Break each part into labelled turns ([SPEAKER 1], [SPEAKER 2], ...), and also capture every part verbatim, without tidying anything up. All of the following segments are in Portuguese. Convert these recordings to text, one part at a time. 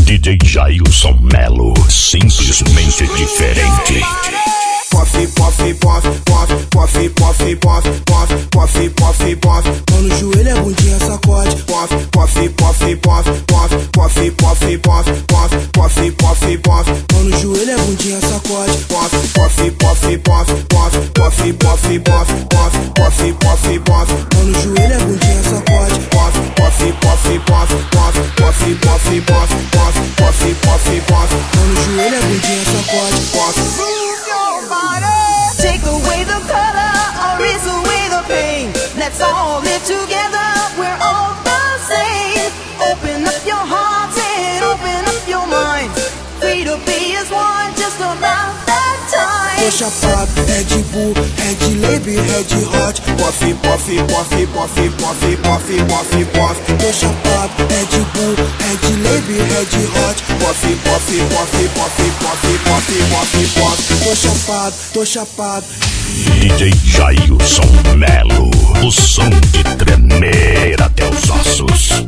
[SPEAKER 1] D J Jailson Melo, simplesmente diferente.
[SPEAKER 2] Posse, posse, posse, posse, posse, posse, posse, posse, posse, posse, posse. Mão no joelho, é bundinha, sacode. Posse, posse, posse, posse, posse, posse, posse, posse, posse, posse, posse, posse. Mão no joelho, é bundinha, sacode. Posse, posse, posse, posse, posse, posse, posse, posse, posse, posse, posse, posse. Mão no joelho, é bundinha, sacode. Posse, posse, posse, posse, posse, posse, posse, posse, posse, posse, posse, posse. Mão no joelho, é bundinha, sacode. Posse.
[SPEAKER 3] Take away the color, erase away the pain. Let's all live together, we're all the same. Open up your hearts and open up your minds. Free to be as one, just about that time.
[SPEAKER 2] Tô chapado, Red Bull, Red Lab, Red Hot. Posse, posse, posse, posse, posse, posse, posse, posse. Tô chapado, Red Bull, Red Lab, Red Hot. Posse, posse, posse, posse, posse, posse, posse, posse. Tô chapado, tô chapado.
[SPEAKER 1] D J Jailson Melo, o som de tremer até os ossos.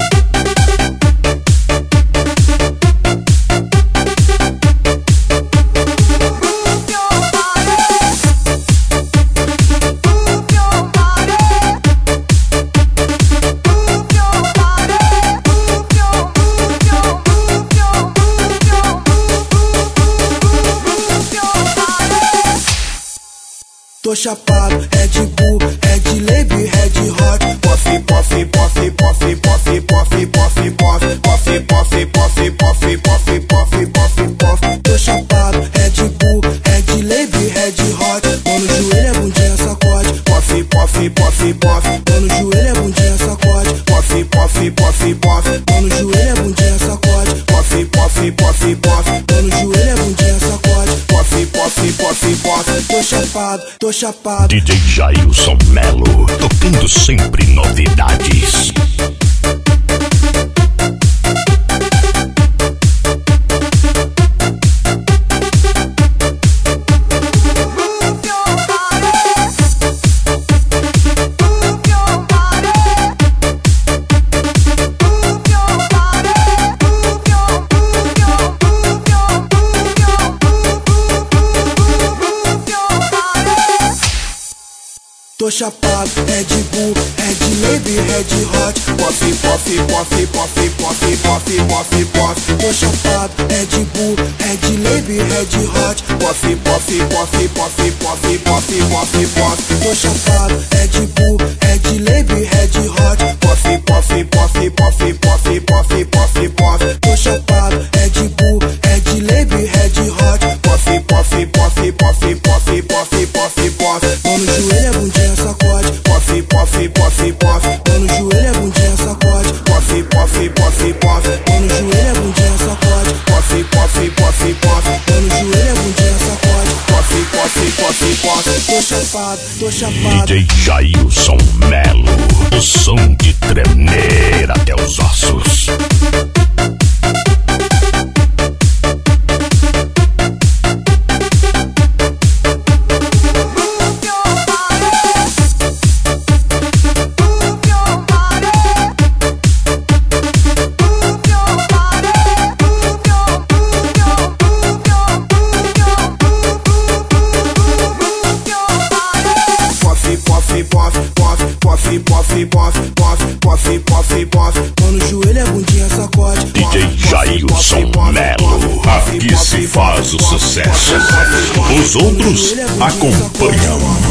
[SPEAKER 2] Tô chapado, Red Bull, Red Lab, Red Hot. Posse, posse, posse, posse, posse, posse, posse, posse, posse, posse, posse, posse, posse, posse, posse, posse. Tô chapado, Red Bull, Red Lab, Red Hot. Mão no joelho, é bundinha, sacode. Posse, posse, posse, posse. Mão no joelho, é bundinha, sacode. Posse, posse, posse, posse. Mão no joelho, é bundinha, sacode. Posse, posse, posse, posse. Mão no joelho, é bundinha, sacode. Posse, posse, posse, posse. Tô chapado, tô chapado.
[SPEAKER 1] D J Jailson Melo, tocando sempre novidades.
[SPEAKER 2] Tô chapado, Red Bull, Red Lab, Red Hot. Posse, posse, posse, posse, posse, posse, posse, posse. Tô chapado, Red Bull, Red Lab, Red Hot. Posse, posse, posse, posse, posse, posse, posse, posse. Tô chapado, Red Bull, Red Lab, Red Hot. Posse, posse, posse, posse, posse, posse, posse, posse. Tô chapado, Red Bull, Red Lab, Red Hot. Posse, posse, posse, posse, posse, posse, posse, posse. Mão no joelho, é bundinha, sacode. Posse, posse, posse, posse. Mão no joelho, é bundinha, sacode. Posse, posse, posse, posse. Mão no joelho, é bundinha, sacode. Posse, posse, posse, posse. Mão no joelho, é bundinha, sacode. Posse, posse, posse, posse. Tô chapado, tô chapado.
[SPEAKER 1] D J Jailson Melo, o som de tremer até os ossos.
[SPEAKER 2] Posse, posse, posse, posse, posse, posse, posse. Mão no joelho, é bundinha, sacode.
[SPEAKER 1] D J Jailson Melo, aqui se faz o sucesso. Os outros acompanham.